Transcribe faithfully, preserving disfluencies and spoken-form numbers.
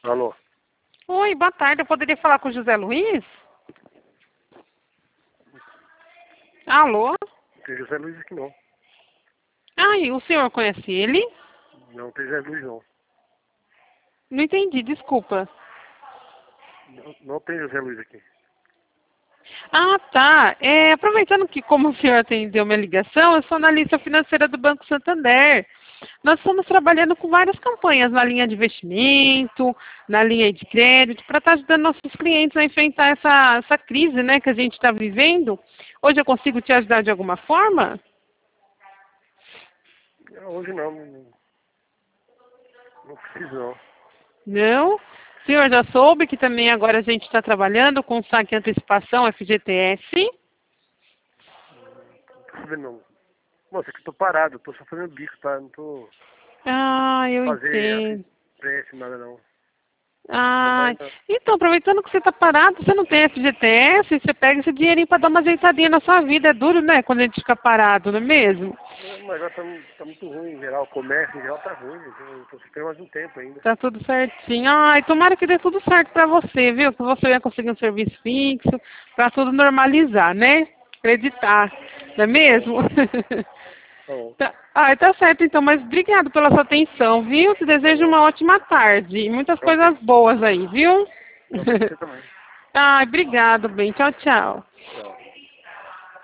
Alô? Oi, boa tarde. Eu poderia falar com o José Luiz? Alô? Tem José Luiz aqui não. Ah, e o senhor conhece ele? Não tem José Luiz não. Não entendi, desculpa. Não, não tem José Luiz aqui. Ah, tá. É, aproveitando que, como o senhor atendeu minha ligação, eu sou analista financeira do Banco Santander. Nós estamos trabalhando com várias campanhas na linha de investimento, na linha de crédito, para estar ajudando nossos clientes a enfrentar essa, essa crise, né, que a gente está vivendo. Hoje eu consigo te ajudar de alguma forma? Não, hoje não. Não, não preciso não. Não? O senhor já soube que também agora a gente está trabalhando com saque antecipação F G T S? Não tô sabendo não. Moça, é que eu tô parado, eu tô só fazendo bico, tá? Não tô Ah, eu fazer entendo. assistência, nada não. Ah, Trabalho então, aproveitando que você está parado, você não tem F G T S, você pega esse dinheirinho para dar uma ajeitadinha na sua vida. É duro, né, quando a gente fica parado, não é mesmo? não, mas já tá, tá muito ruim em geral, o comércio em geral tá ruim, eu tô sofrendo mais um tempo ainda. Tá tudo certinho. Ai, tomara que dê tudo certo para você, viu? Que você vai conseguir um serviço fixo, para tudo normalizar, né? Acreditar, não é Tá bom, mesmo? tá bom. Tá. Ah, tá certo então, mas obrigado pela sua atenção, viu? Te Tá desejo bom. uma ótima tarde e muitas Ok. coisas boas aí, viu? Ok, você também. Ah, obrigado, bem. Tchau, tchau. Tchau.